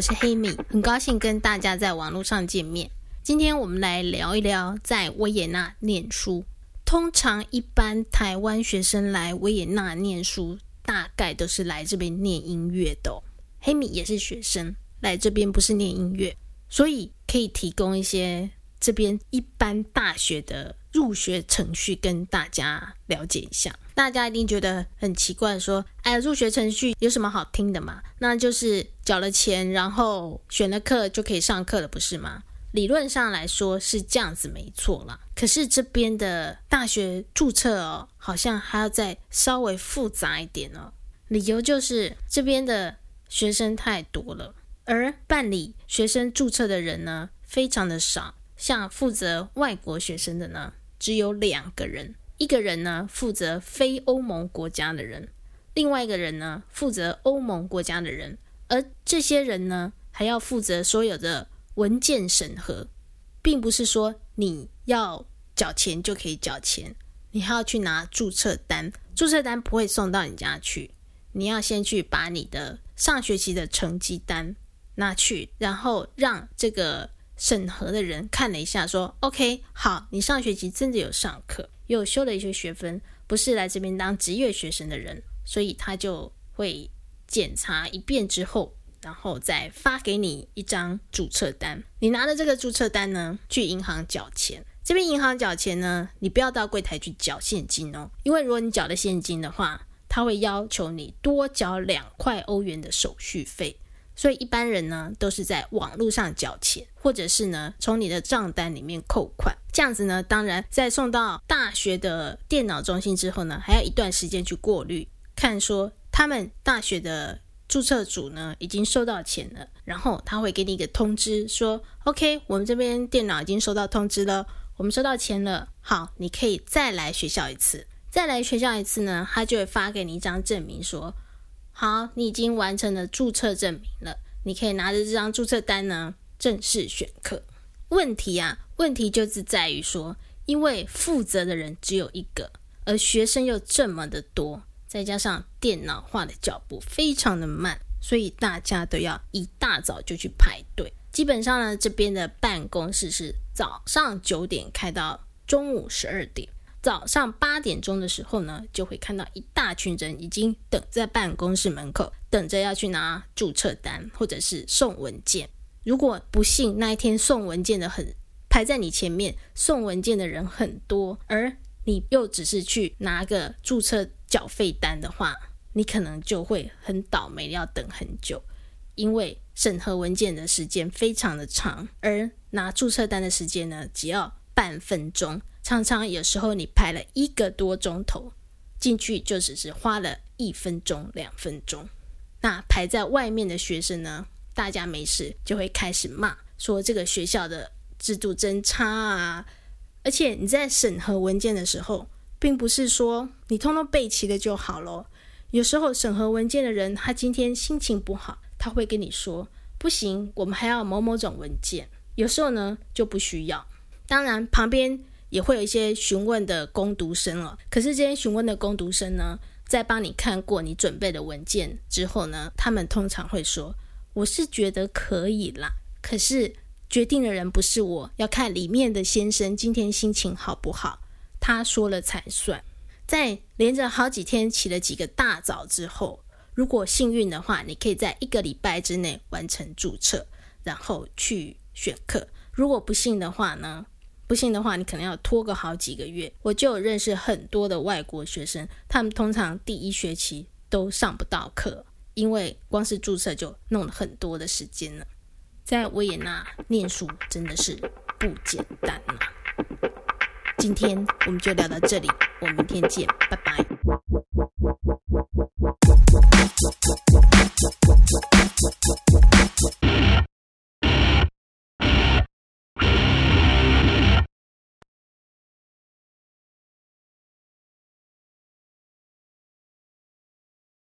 我是黑米，很高兴跟大家在网络上见面。今天我们来聊一聊在维也纳念书。通常一般台湾学生来维也纳念书，大概都是来这边念音乐的哦。黑米也是学生，来这边不是念音乐，所以可以提供一些这边一般大学的入学程序跟大家了解一下。大家一定觉得很奇怪说，哎呀，入学程序有什么好听的嘛？那就是缴了钱，然后选了课就可以上课了，不是吗？理论上来说是这样子没错啦，可是这边的大学注册好像还要再稍微复杂一点哦。理由就是这边的学生太多了，而办理学生注册的人呢非常的少，像负责外国学生的呢只有2个人，一个人呢负责非欧盟国家的人，另外一个人呢负责欧盟国家的人，而这些人呢还要负责所有的文件审核，并不是说你要缴钱就可以缴钱，你还要去拿注册单，注册单不会送到你家去，你要先去把你的上学期的成绩单拿去，然后让这个审核的人看了一下说 OK 好，你上学期真的有上课，有修了一些学分，不是来这边当职业学生的人，所以他就会检查一遍之后，然后再发给你一张注册单。你拿了这个注册单呢去银行缴钱，这边银行缴钱呢你不要到柜台去缴现金哦，因为如果你缴了现金的话，他会要求你多缴2块欧元的手续费，所以一般人呢都是在网络上缴钱，或者是呢从你的账单里面扣款。这样子呢，当然在送到大学的电脑中心之后呢，还要一段时间去过滤，看说他们大学的注册组呢已经收到钱了，然后他会给你一个通知说 OK 我们这边电脑已经收到通知了，我们收到钱了，好，你可以再来学校一次。再来学校一次呢，他就会发给你一张证明说好，你已经完成了注册证明了，你可以拿着这张注册单呢正式选课。问题就是在于说，因为负责的人只有1个，而学生又这么的多，再加上电脑化的脚步非常的慢，所以大家都要一大早就去排队。基本上呢，这边的办公室是早上9点开到中午12点，早上8点钟的时候呢，就会看到一大群人已经等在办公室门口，等着要去拿注册单或者是送文件。如果不幸那一天送文件的排在你前面，送文件的人很多，而你又只是去拿个注册缴费单的话，你可能就会很倒霉，要等很久，因为审核文件的时间非常的长，而拿注册单的时间呢只要半分钟，常常有时候你排了1个多钟头，进去就只是花了1分钟2分钟。那排在外面的学生呢，大家没事就会开始骂说这个学校的制度真差啊。而且你在审核文件的时候，并不是说你通通备齐了就好咯，有时候审核文件的人他今天心情不好，他会跟你说不行，我们还要某某种文件，有时候呢就不需要。当然旁边也会有一些询问的工读生了，可是这些询问的工读生呢，在帮你看过你准备的文件之后呢，他们通常会说我是觉得可以啦，可是决定的人不是我，要看里面的先生今天心情好不好，他说了才算。在连着好几天起了几个大早之后，如果幸运的话，你可以在1个礼拜之内完成注册，然后去选课。如果不幸的话，你可能要拖个好几个月。我就有认识很多的外国学生，他们通常第1学期都上不到课，因为光是注册就弄了很多的时间了。在维也纳念书真的是不简单啊。今天我们就聊到这里，我们明天见，拜拜。